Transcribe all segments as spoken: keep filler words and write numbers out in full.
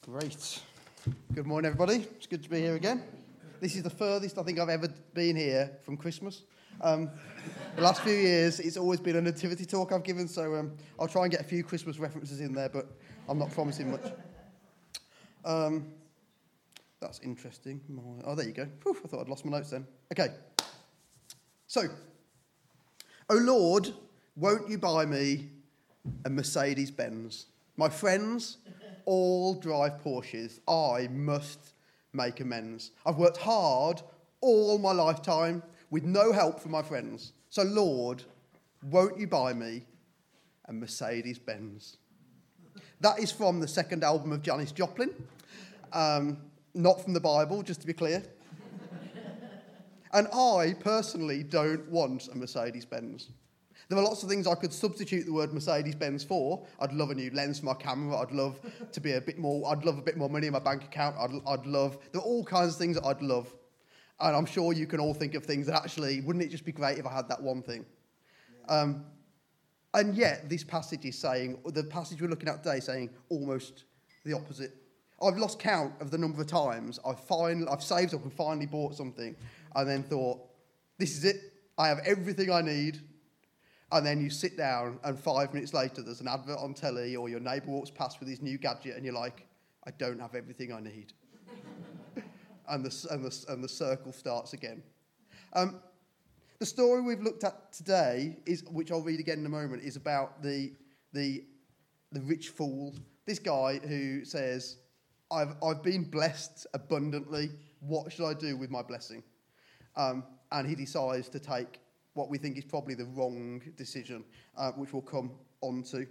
Great. Good morning, everybody. It's good to be here again. This is the furthest I think I've ever been here from Christmas. Um, the last few years, it's always been a nativity talk I've given, so um, I'll try and get a few Christmas references in there, but I'm not promising much. Um, that's interesting. Oh, there you go. Whew, I thought I'd lost my notes then. Okay. So, "O Lord, won't you buy me a Mercedes-Benz? My friends all drive Porsches. I must make amends. I've worked hard all my lifetime with no help from my friends. So, Lord, won't you buy me a Mercedes-Benz?" That is from the second album of Janis Joplin. Um, not from the Bible, just to be clear. And I personally don't want a Mercedes-Benz. There are lots of things I could substitute the word Mercedes-Benz for. I'd love a new lens for my camera. I'd love to be a bit more. I'd love a bit more money in my bank account. I'd, I'd love. There are all kinds of things that I'd love, and I'm sure you can all think of things that actually wouldn't it just be great if I had that one thing. Um, and yet, this passage is saying the passage we're looking at today is saying almost the opposite. I've lost count of the number of times I've finally I've saved up and finally bought something, and then thought, "This is it. I have everything I need." And then you sit down, and five minutes later, there's an advert on telly, or your neighbour walks past with his new gadget, and you're like, "I don't have everything I need." and the and the and the circle starts again. Um, the story we've looked at today is, which I'll read again in a moment, is about the the the rich fool. This guy who says, "I've I've been blessed abundantly. What should I do with my blessing?" Um, and he decides to take what we think is probably the wrong decision, uh, which we'll come on to.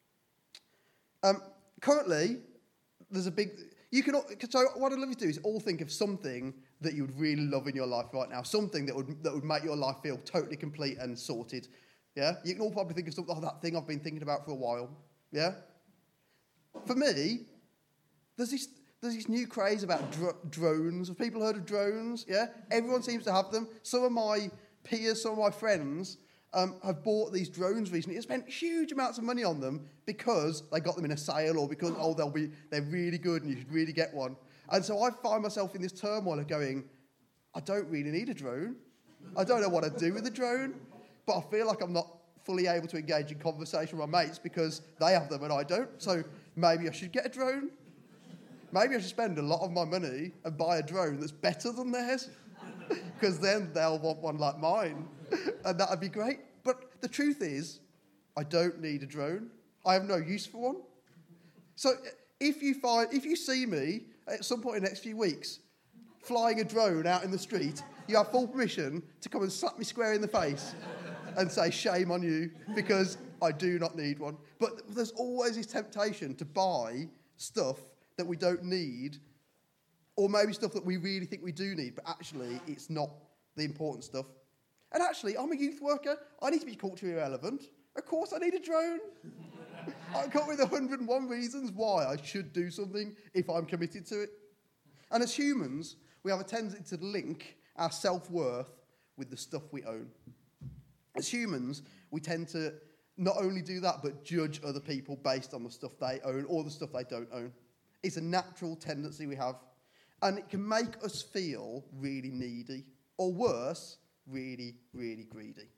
Um, currently, there's a big... You can. So what I'd love you to do is all think of something that you would really love in your life right now, something that would that would make your life feel totally complete and sorted. Yeah? You can all probably think of something, oh, that thing I've been thinking about for a while. Yeah? For me, there's this... There's this new craze about dr- drones. Have people heard of drones? Yeah? Everyone seems to have them. Some of my peers, some of my friends um, have bought these drones recently and spent huge amounts of money on them because they got them in a sale or because, oh, they'll be, they're really good and you should really get one. And so I find myself in this turmoil of going, I don't really need a drone. I don't know what to do with a drone, but I feel like I'm not fully able to engage in conversation with my mates because they have them and I don't. So maybe I should get a drone. Maybe I should spend a lot of my money and buy a drone that's better than theirs, because then they'll want one like mine, and that would be great. But the truth is, I don't need a drone. I have no use for one. So if you find, if you see me at some point in the next few weeks flying a drone out in the street, you have full permission to come and slap me square in the face and say, "Shame on you," because I do not need one. But there's always this temptation to buy stuff that we don't need, or maybe stuff that we really think we do need, but actually it's not the important stuff. And actually, I'm a youth worker. I need to be culturally relevant. Of course I need a drone. I come up with one hundred and one reasons why I should do something if I'm committed to it. And as humans, we have a tendency to link our self-worth with the stuff we own. As humans, we tend to not only do that, but judge other people based on the stuff they own or the stuff they don't own. It's a natural tendency we have. And it can make us feel really needy, or worse, really, really greedy.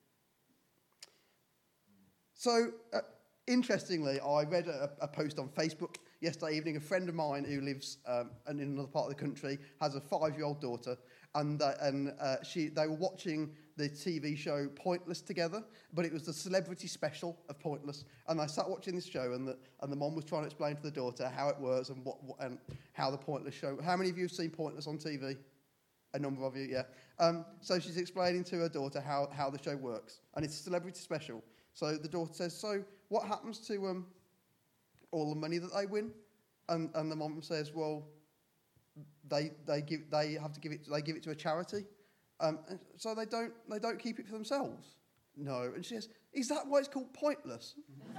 So, uh, interestingly, I read a, a post on Facebook yesterday evening. A friend of mine who lives um, in another part of the country has a five-year-old daughter, and uh, and uh, she they were watching the T V show Pointless together, but it was the celebrity special of Pointless. And I sat watching this show, and the and the mom was trying to explain to the daughter how it works and what, what and how the Pointless show. How many of you have seen Pointless on T V? A number of you, yeah. Um, so she's explaining to her daughter how, how the show works, and it's a celebrity special. So the daughter says, "So what happens to um all the money that they win?" And and the mom says, "Well, they they give they have to give it they give it to a charity." Um, so they don't they don't keep it for themselves. No. And she says, "Is that why it's called Pointless?"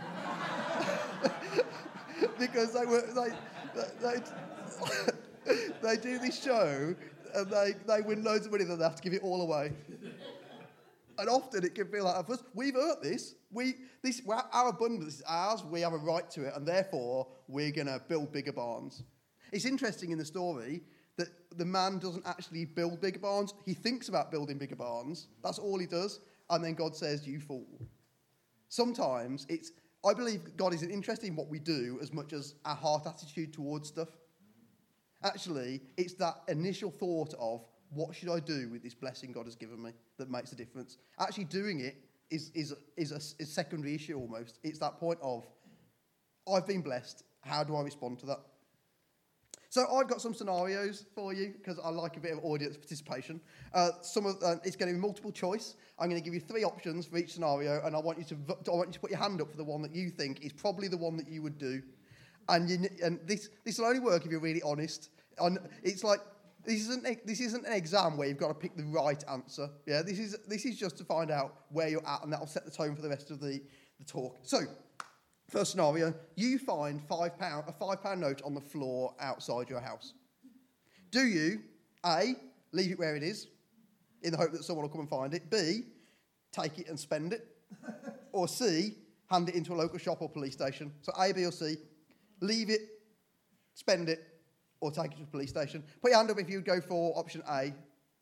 Because they were they they, they they do this show and they, they win loads of money that they have to give it all away. And often it can feel like, of us, we've earned this. We this our abundance is ours. We have a right to it, and therefore we're going to build bigger barns. It's interesting in the story that the man doesn't actually build bigger barns. He thinks about building bigger barns. That's all he does. And then God says, you fool. Sometimes it's, I believe God isn't interested in what we do as much as our heart attitude towards stuff. Actually, it's that initial thought of, what should I do with this blessing God has given me that makes a difference? Actually doing it is, is, is, a, is a secondary issue almost. It's that point of, I've been blessed. How do I respond to that? So I've got some scenarios for you because I like a bit of audience participation. Uh, some of uh, it's going to be multiple choice. I'm going to give you three options for each scenario, and I want you to I want you to put your hand up for the one that you think is probably the one that you would do. And you, and this this will only work if you're really honest. And it's like this isn't this isn't an exam where you've got to pick the right answer. Yeah, this is this is just to find out where you're at, and that'll set the tone for the rest of the, the talk. So. First scenario, you find five pound, a five pound note on the floor outside your house. Do you, A, leave it where it is, in the hope that someone will come and find it, B, take it and spend it, or C, hand it into a local shop or police station? So A, B or C, leave it, spend it, or take it to a police station. Put your hand up if you would go for option A.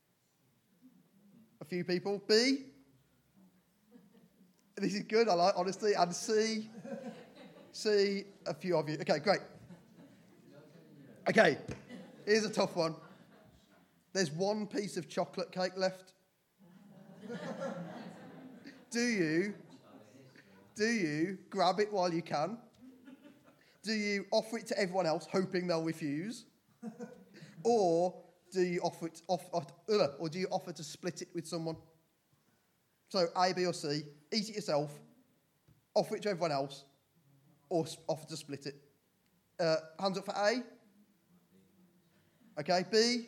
A few people. B, this is good, I like honesty, and C... See a few of you. Okay, great. Okay, here's a tough one. There's one piece of chocolate cake left. Do you, do you grab it while you can? Do you offer it to everyone else, hoping they'll refuse? Or do you offer it, off, uh, or do you offer to split it with someone? So A, B, or C. Eat it yourself. Offer it to everyone else. Or offer to split it. Uh, hands up for A. Okay, B.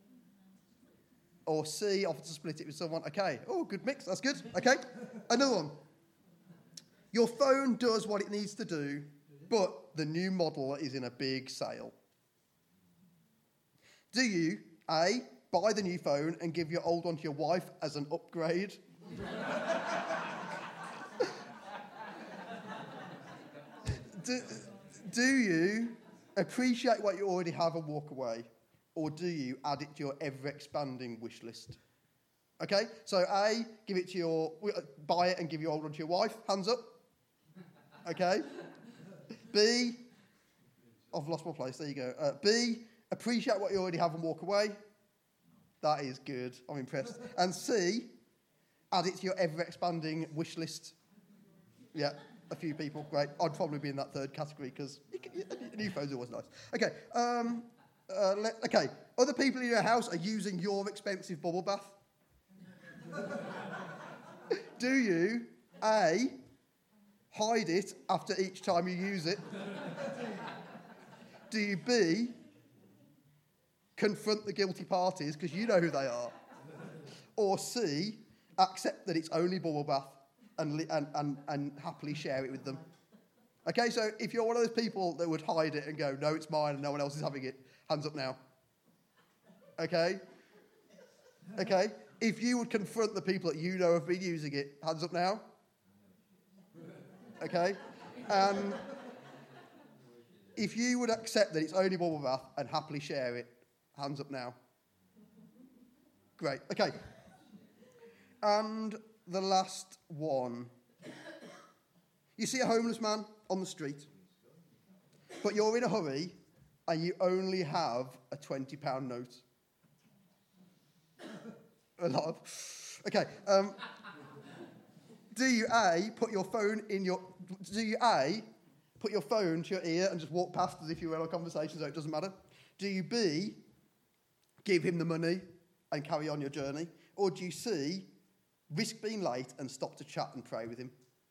Or C, offer to split it with someone. Okay, oh, good mix, that's good. Okay, another one. Your phone does what it needs to do, but the new model is in a big sale. Do you, A, buy the new phone and give your old one to your wife as an upgrade? Do, do you appreciate what you already have and walk away? Or do you add it to your ever-expanding wish list? Okay, so A, give it to your, buy it and give your old one to your wife. Hands up. Okay. B, I've lost my place. There you go. Uh, B, appreciate what you already have and walk away. That is good. I'm impressed. And C, add it to your ever-expanding wish list. Yeah. A few people, great. I'd probably be in that third category because a new phone's always nice. Okay, um, uh, let, okay. Other people in your house are using your expensive bubble bath. Do you, A, hide it after each time you use it? Do you, B, confront the guilty parties because you know who they are? Or C, accept that it's only bubble bath And, and, and, and happily share it with them. Okay, so if you're one of those people that would hide it and go, no, it's mine and no one else is having it, hands up now. Okay? Okay? If you would confront the people that you know have been using it, hands up now. Okay? And if you would accept that it's only bubble bath and happily share it, hands up now. Great. Okay. And the last one. You see a homeless man on the street, but you're in a hurry and you only have a twenty pound note. A lot of... Okay. Um, do you, A, put your phone in your... Do you, A, put your phone to your ear and just walk past as if you were in a conversation so it doesn't matter? Do you, B, give him the money and carry on your journey? Or do you, C, risk being late and stop to chat and pray with him?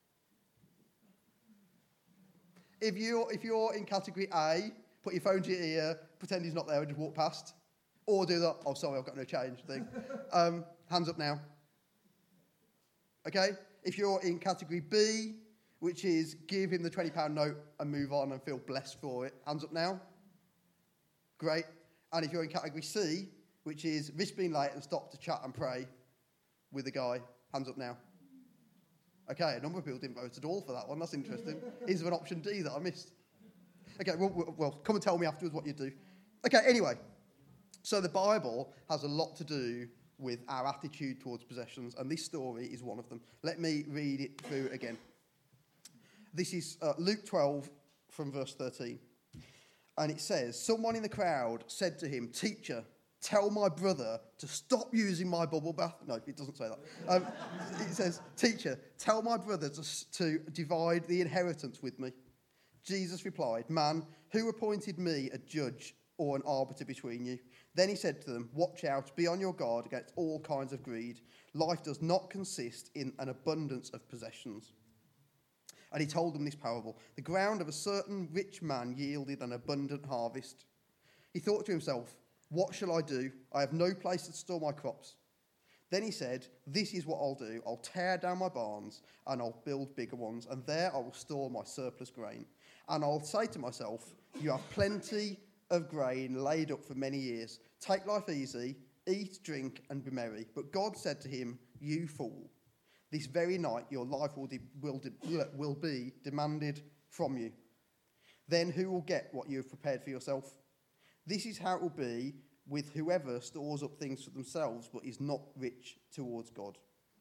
If you're, if you're in category A, put your phone to your ear, pretend he's not there and just walk past. Or do that, oh, sorry, I've got no change thing. Um, hands up now. Okay? If you're in category B, which is give him the twenty pound note and move on and feel blessed for it, hands up now. Great. And if you're in category C, which is risk being late and stop to chat and pray with the guy, hands up now. Okay, a number of people didn't vote at all for that one. That's interesting. Is there an option D that I missed? Okay, well, well, come and tell me afterwards what you do. Okay, anyway, so the Bible has a lot to do with our attitude towards possessions, and this story is one of them. Let me read it through again. This is uh, Luke twelve from verse thirteen. And it says, someone in the crowd said to him, "Teacher, tell my brother to stop using my bubble bath." No, it doesn't say that. Um, it says, "Teacher, tell my brother to, to divide the inheritance with me." Jesus replied, "Man, who appointed me a judge or an arbiter between you?" Then he said to them, "Watch out, be on your guard against all kinds of greed. Life does not consist in an abundance of possessions." And he told them this parable. The ground of a certain rich man yielded an abundant harvest. He thought to himself, "What shall I do? I have no place to store my crops." Then he said, "This is what I'll do. I'll tear down my barns and I'll build bigger ones, and there I will store my surplus grain. And I'll say to myself, you have plenty of grain laid up for many years. Take life easy, eat, drink, and be merry." But God said to him, "You fool. This very night your life will, de- will, de- will be demanded from you. Then who will get what you have prepared for yourself? This is how it will be with whoever stores up things for themselves but is not rich towards God."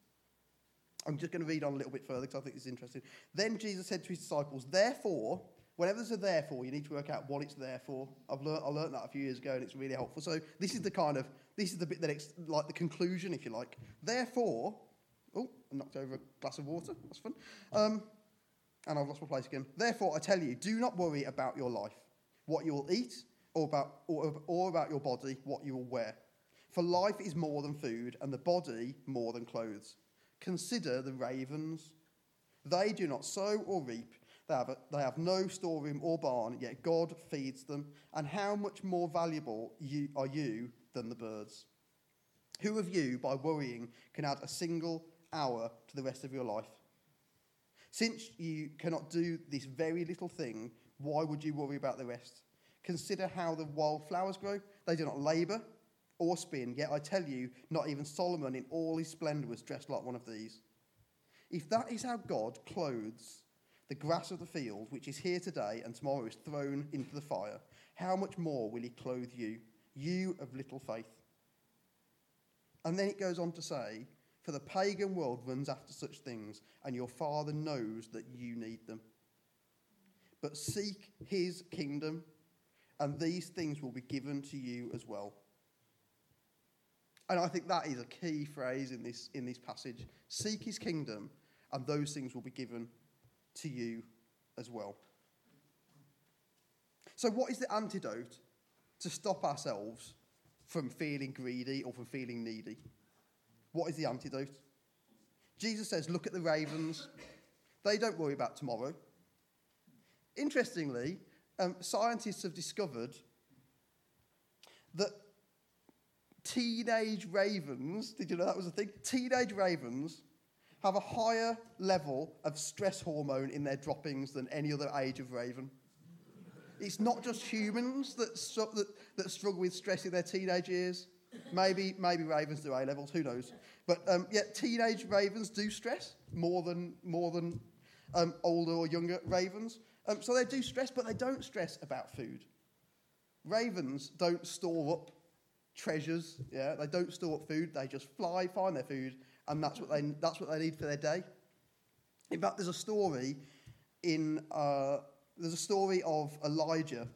I'm just going to read on a little bit further because I think this is interesting. Then Jesus said to his disciples, "Therefore," whenever there's a therefore, you need to work out what it's there for. I've learned, I learned that a few years ago and it's really helpful. So this is the kind of, this is the bit that it's like the conclusion, if you like. "Therefore," oh, I knocked over a glass of water. That's fun. Um, and I've lost my place again. "Therefore, I tell you, do not worry about your life, what you will eat, or about, or, or about your body, what you will wear. For life is more than food, and the body more than clothes. Consider the ravens. They do not sow or reap. They have, a, they have no storeroom or barn, yet God feeds them. And how much more valuable you, are you than the birds? Who of you, by worrying, can add a single hour to the rest of your life? Since you cannot do this very little thing, why would you worry about the rest? Consider how the wildflowers grow. They do not labour or spin, yet I tell you, not even Solomon in all his splendour was dressed like one of these. If that is how God clothes the grass of the field, which is here today and tomorrow is thrown into the fire, how much more will he clothe you, you of little faith?" And then it goes on to say, "For the pagan world runs after such things, and your Father knows that you need them. But seek his kingdom, and these things will be given to you as well." And I think that is a key phrase in this, in this passage. Seek his kingdom, and those things will be given to you as well. So what is the antidote to stop ourselves from feeling greedy or from feeling needy? What is the antidote? Jesus says, look at the ravens. They don't worry about tomorrow. Interestingly, um, scientists have discovered that teenage ravens, did you know that was a thing? Teenage ravens have a higher level of stress hormone in their droppings than any other age of raven. It's not just humans that, su- that, that struggle with stress in their teenage years. Maybe maybe ravens do A-levels, who knows? But um, yeah, teenage ravens do stress more than more than um, older or younger ravens. Um, so they do stress, but they don't stress about food. Ravens don't store up treasures. Yeah, they don't store up food. They just fly, find their food, and that's what they that's what they need for their day. In fact, there's a story in uh, there's a story of Elijah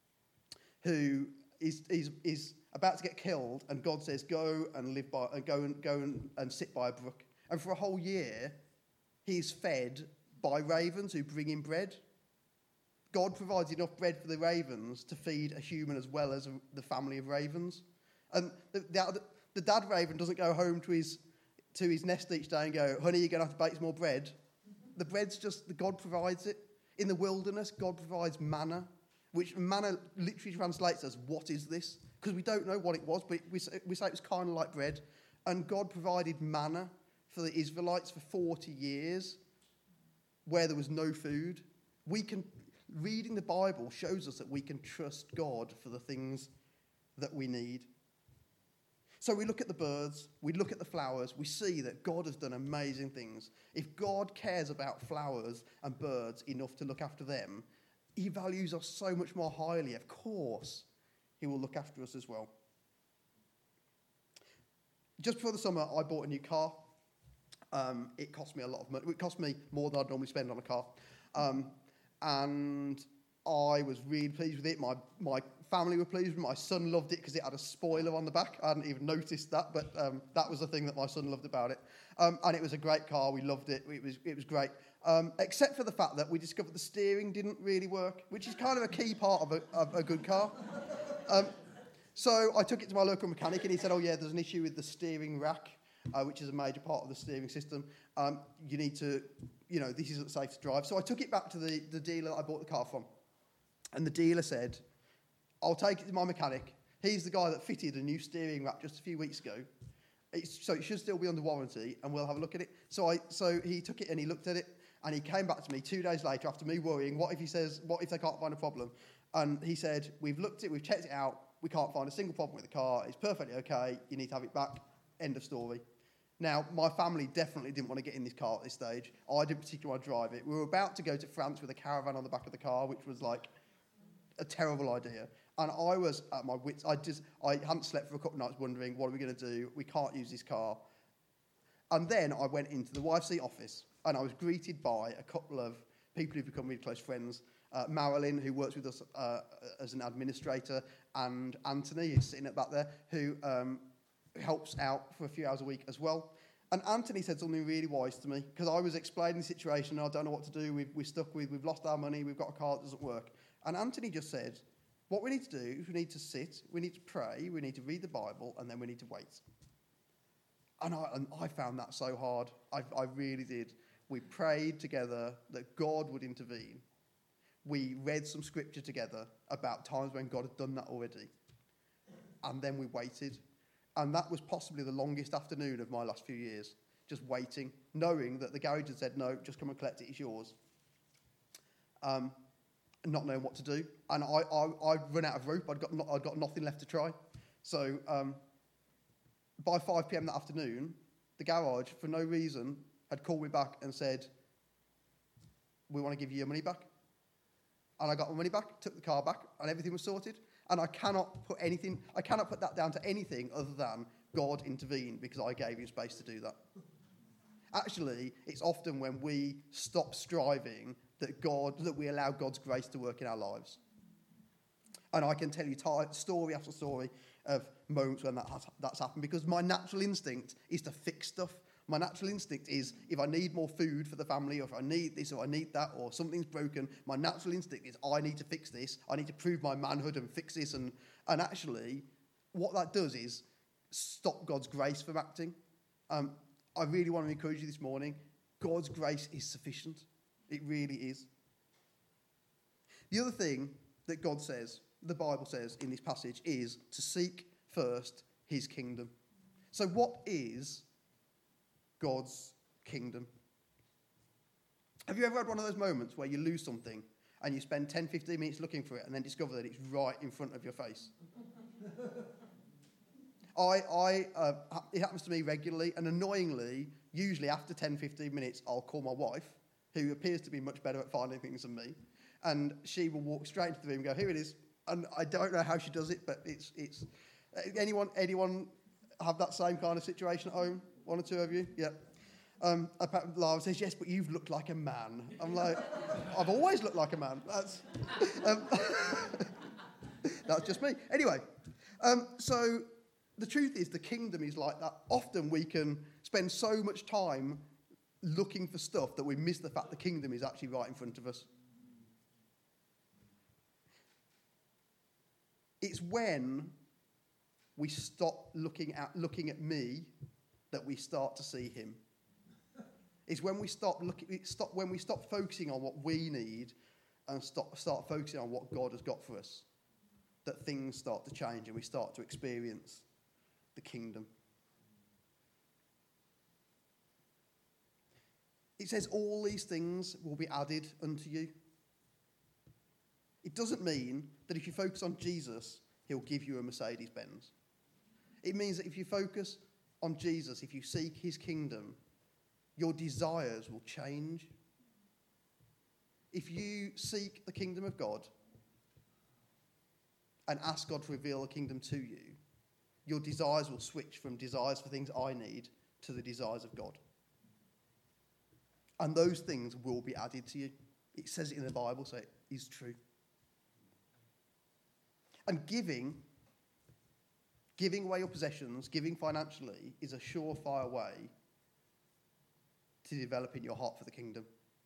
who is is is about to get killed, and God says, "Go and live by, and go and go and, and sit by a brook." And for a whole year, he's fed by ravens who bring him bread. God provides enough bread for the ravens to feed a human as well as the family of ravens. And the, the, the dad raven doesn't go home to his to his nest each day and go, "Honey, you're going to have to bake some more bread." The bread's just, God provides it. In the wilderness, God provides manna, which manna literally translates as, "What is this?" Because we don't know what it was, but we say, we say it was kind of like bread. And God provided manna for the Israelites for forty years where there was no food. We can, reading the Bible shows us that we can trust God for the things that we need. So we look at the birds, we look at the flowers, we see that God has done amazing things. If God cares about flowers and birds enough to look after them, he values us so much more highly. Of course, he will look after us as well. Just before the summer, I bought a new car. Um, it cost me a lot of money. It cost me more than I'd normally spend on a car. Um, and I was really pleased with it. My my family were pleased with it. My son loved it because it had a spoiler on the back. I hadn't even noticed that, but um, that was the thing that my son loved about it. Um, and it was a great car. We loved it. It was it was great. Um, except for the fact that we discovered the steering didn't really work, which is kind of a key part of a, of a good car. Um, so I took it to my local mechanic, and he said, oh, yeah, there's an issue with the steering rack, uh, which is a major part of the steering system. Um, you need to, you know, this isn't safe to drive. So I took it back to the, the dealer that I bought the car from. And the dealer said, I'll take it to my mechanic. He's the guy that fitted a new steering rack just a few weeks ago. It's, so it should still be under warranty, and we'll have a look at it. So I, so he took it and he looked at it, and he came back to me two days later after me worrying, what if he says, what if they can't find a problem? And he said, we've looked at it, we've checked it out, we can't find a single problem with the car, it's perfectly okay, you need to have it back, end of story. Now, my family definitely didn't want to get in this car at this stage. I didn't particularly want to drive it. We were about to go to France with a caravan on the back of the car, which was like a terrible idea. And I was at my wits, I just, I hadn't slept for a couple of nights wondering, what are we going to do? We can't use this car. And then I went into the Y F C office, and I was greeted by a couple of people who've become really close friends. Uh, Marilyn, who works with us uh, as an administrator, and Anthony, who's sitting at back there, who um, helps out for a few hours a week as well. And Anthony said something really wise to me, because I was explaining the situation, and I don't know what to do, we've, we're stuck with, we've lost our money, we've got a car that doesn't work. And Anthony just said, what we need to do is we need to sit, we need to pray, we need to read the Bible, and then we need to wait. And I, and I found that so hard. I, I really did. We prayed together that God would intervene. We read some scripture together about times when God had done that already. And then we waited. And that was possibly the longest afternoon of my last few years, just waiting, knowing that the garage had said, no, just come and collect it, it's yours. Um, not knowing what to do. And I, I, I'd run out of rope. I'd got, no, I'd got nothing left to try. So um, by five p.m. that afternoon, the garage, for no reason, had called me back and said, we want to give you your money back. And I got my money back, took the car back, and everything was sorted. And I cannot put anything, I cannot put that down to anything other than God intervened because I gave him space to do that. Actually, it's often when we stop striving that God, that we allow God's grace to work in our lives. And I can tell you t- story after story of moments when that has, that's happened, because my natural instinct is to fix stuff. My natural instinct is, if I need more food for the family, or if I need this, or I need that, or something's broken, my natural instinct is, I need to fix this. I need to prove my manhood and fix this. And, and actually, what that does is stop God's grace from acting. Um, I really want to encourage you this morning. God's grace is sufficient. It really is. The other thing that God says, the Bible says in this passage, is to seek first his kingdom. So what is God's kingdom? Have you ever had one of those moments where you lose something and you spend ten, fifteen minutes looking for it and then discover that it's right in front of your face? I, I, uh, it happens to me regularly, and annoyingly, usually after ten, fifteen minutes, I'll call my wife, who appears to be much better at finding things than me, and she will walk straight into the room and go, here it is. And I don't know how she does it, but it's, it's, anyone, anyone have that same kind of situation at home? One or two of you? Yeah. Um, Lara says, yes, but you've looked like a man. I'm like, I've always looked like a man. That's, um, that's just me. Anyway, um, so the truth is the kingdom is like that. Often we can spend so much time looking for stuff that we miss the fact the kingdom is actually right in front of us. It's when we stop looking at looking at me that we start to see him. It's when we stop looking, stop when we stop focusing on what we need and stop start focusing on what God has got for us, that things start to change and we start to experience the kingdom. It says all these things will be added unto you. It doesn't mean that if you focus on Jesus, he'll give you a Mercedes-Benz. It means that if you focus on Jesus, if you seek his kingdom, your desires will change. If you seek the kingdom of God and ask God to reveal the kingdom to you, your desires will switch from desires for things I need to the desires of God. And those things will be added to you. It says it in the Bible, so it is true. And giving, giving away your possessions, giving financially, is a surefire way to developing your heart for the kingdom.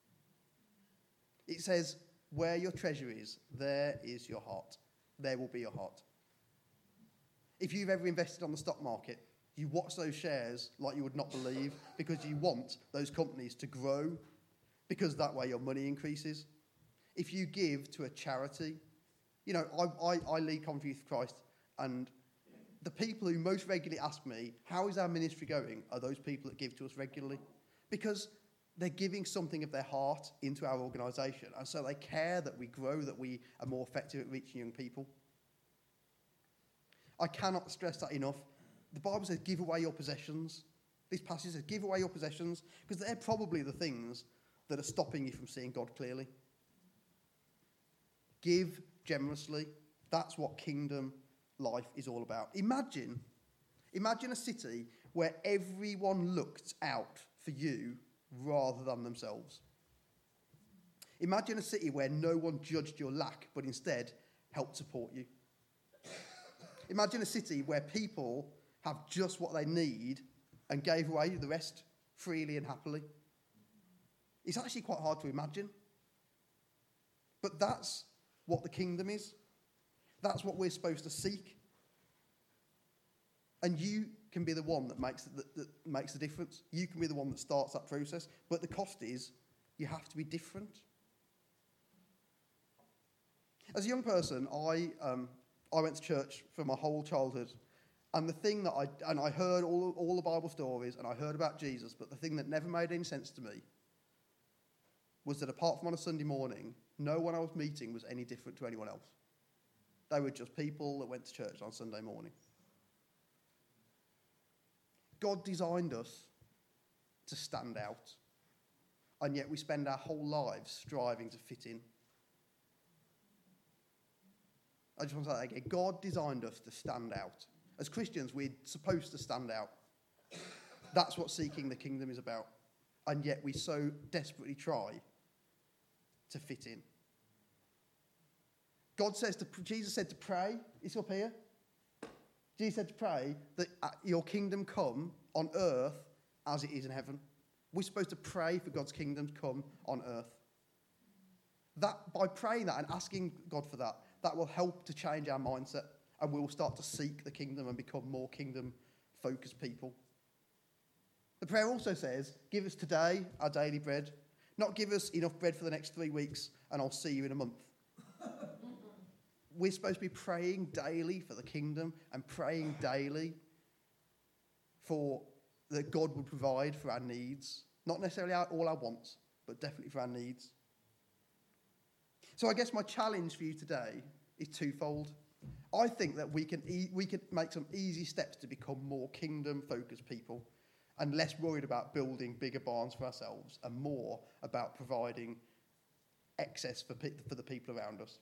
It says, where your treasure is, there is your heart. There will be your heart. If you've ever invested on the stock market, you watch those shares like you would not believe because you want those companies to grow because that way your money increases. If you give to a charity, you know, I, I, I lead Coventry Youth for Christ, and the people who most regularly ask me, how is our ministry going, are those people that give to us regularly. Because they're giving something of their heart into our organisation, and so they care that we grow, that we are more effective at reaching young people. I cannot stress that enough. The Bible says, give away your possessions. This passage says, give away your possessions, because they're probably the things that are stopping you from seeing God clearly. Give generously. That's what kingdom life is all about. Imagine, imagine a city where everyone looked out for you rather than themselves. Imagine a city where no one judged your lack, but instead helped support you. Imagine a city where people have just what they need and gave away the rest freely and happily. It's actually quite hard to imagine. But that's what the kingdom is. That's what we're supposed to seek. And you can be the one that makes the, that makes the difference. You can be the one that starts that process. But the cost is you have to be different. As a young person, I um, I went to church for my whole childhood. And the thing that I, and I heard all, all the Bible stories and I heard about Jesus, but the thing that never made any sense to me was that apart from on a Sunday morning, no one I was meeting was any different to anyone else. They were just people that went to church on Sunday morning. God designed us to stand out, and yet we spend our whole lives striving to fit in. I just want to say that again. God designed us to stand out. As Christians, we're supposed to stand out. That's what seeking the kingdom is about. And yet we so desperately try to fit in. God says to, Jesus said to pray, it's up here. Jesus said to pray that your kingdom come on earth as it is in heaven. We're supposed to pray for God's kingdom to come on earth. That, by praying that and asking God for that, that will help to change our mindset, and we will start to seek the kingdom and become more kingdom-focused people. The prayer also says, give us today our daily bread. Not give us enough bread for the next three weeks and I'll see you in a month. We're supposed to be praying daily for the kingdom and praying daily for that God would provide for our needs. Not necessarily our, all our wants, but definitely for our needs. So I guess my challenge for you today is twofold. I think that we can e- we can make some easy steps to become more kingdom-focused people and less worried about building bigger barns for ourselves and more about providing excess for, pe- for the people around us.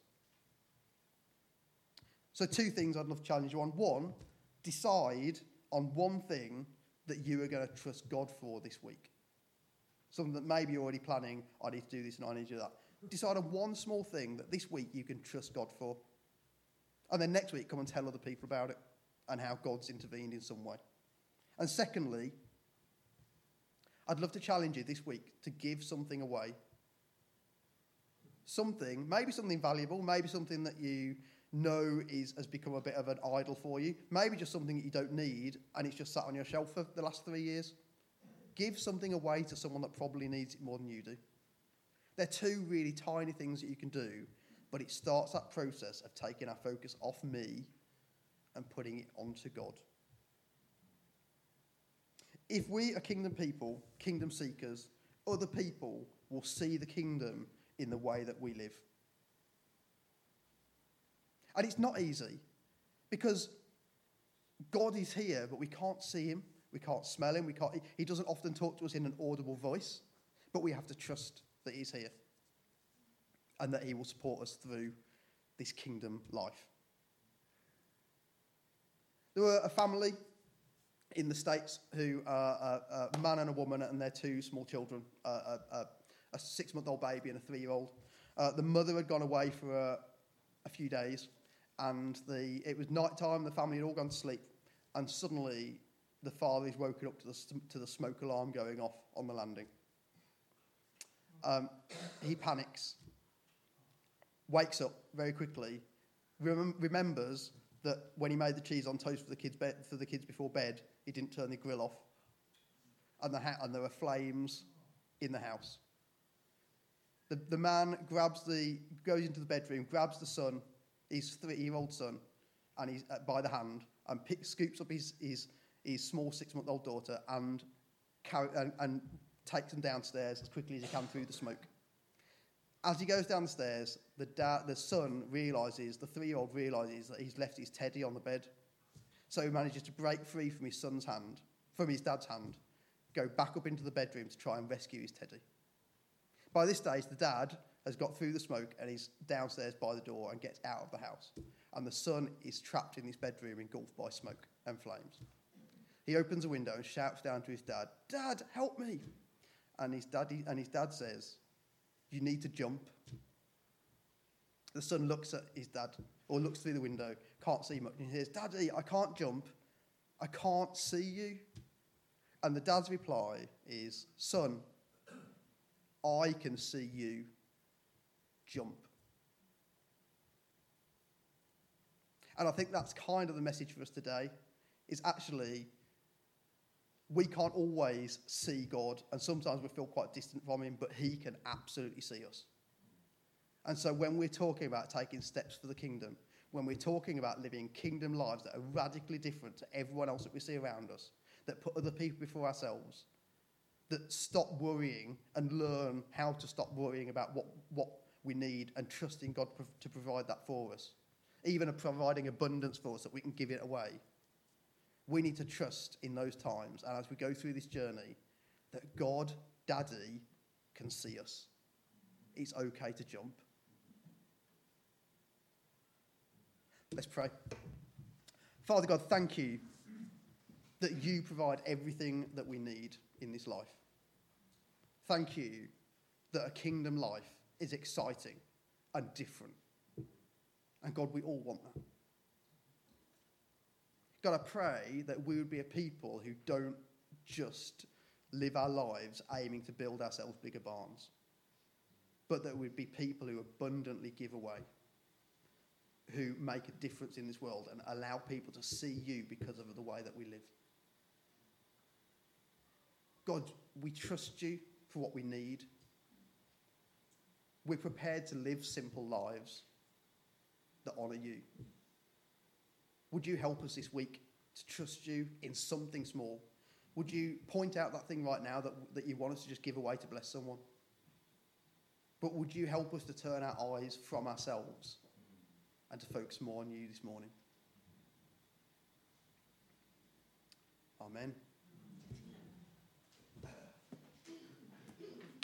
So two things I'd love to challenge you on. One, decide on one thing that you are going to trust God for this week. Something that maybe you're already planning, I need to do this and I need to do that. Decide on one small thing that this week you can trust God for. And then next week, come and tell other people about it and how God's intervened in some way. And secondly, I'd love to challenge you this week to give something away. Something, maybe something valuable, maybe something that you know is has become a bit of an idol for you, maybe just something that you don't need and it's just sat on your shelf for the last three years. Give something away to someone that probably needs it more than you do. They're two really tiny things that you can do, but it starts that process of taking our focus off me and putting it onto God. If we are kingdom people, kingdom seekers, other people will see the kingdom in the way that we live. And it's not easy because God is here, but we can't see him. We can't smell him. We can't, he doesn't often talk to us in an audible voice, but we have to trust that he's here and that he will support us through this kingdom life. There were a family in the States who are a, a man and a woman and their two small children, a, a, a, a six-month-old baby and a three-year-old. Uh, the mother had gone away for a, a few days, and the, it was night time, the family had all gone to sleep, and suddenly the father is woken up to the, to the smoke alarm going off on the landing. Um, he panics, wakes up very quickly, rem- remembers that when he made the cheese on toast for the kids be- for the kids before bed, he didn't turn the grill off, and, the ha- and there were flames in the house. The, the man grabs the goes into the bedroom, grabs the son, his three-year-old son, and he's uh, by the hand, and pick, scoops up his his, his small six-month-old daughter and, carry, and and takes them downstairs as quickly as he can through the smoke. As he goes down the stairs, the, da- the son realises, the three-year-old realises that he's left his teddy on the bed. So he manages to break free from his son's hand, from his dad's hand, go back up into the bedroom to try and rescue his teddy. By this stage, the dad has got through the smoke and he's downstairs by the door and gets out of the house. And the son is trapped in this bedroom engulfed by smoke and flames. He opens a window and shouts down to his dad, "Dad, help me!" And his daddy and his dad says, "You need to jump." The son looks at his dad, or looks through the window, can't see much, and he says, "Daddy, I can't jump. I can't see you." And the dad's reply is, "Son, I can see you. Jump." And I think that's kind of the message for us today, is actually we can't always see God, and sometimes we feel quite distant from him, but he can absolutely see us. And so when we're talking about taking steps for the kingdom, when we're talking about living kingdom lives that are radically different to everyone else that we see around us, that put other people before ourselves, that stop worrying and learn how to stop worrying about what, what we need and trusting God to provide that for us, even providing abundance for us that we can give it away. We need to trust in those times, and as we go through this journey, that God, Daddy, can see us. It's okay to jump. Let's pray. Father God, thank you that you provide everything that we need in this life. Thank you that a kingdom life is exciting and different. And God, we all want that. God, I pray that we would be a people who don't just live our lives aiming to build ourselves bigger barns, but that we'd be people who abundantly give away, who make a difference in this world and allow people to see you because of the way that we live. God, we trust you for what we need. We're prepared to live simple lives that honour you. Would you help us this week to trust you in something small? Would you point out that thing right now that, that you want us to just give away to bless someone? But would you help us to turn our eyes from ourselves and to focus more on you this morning? Amen.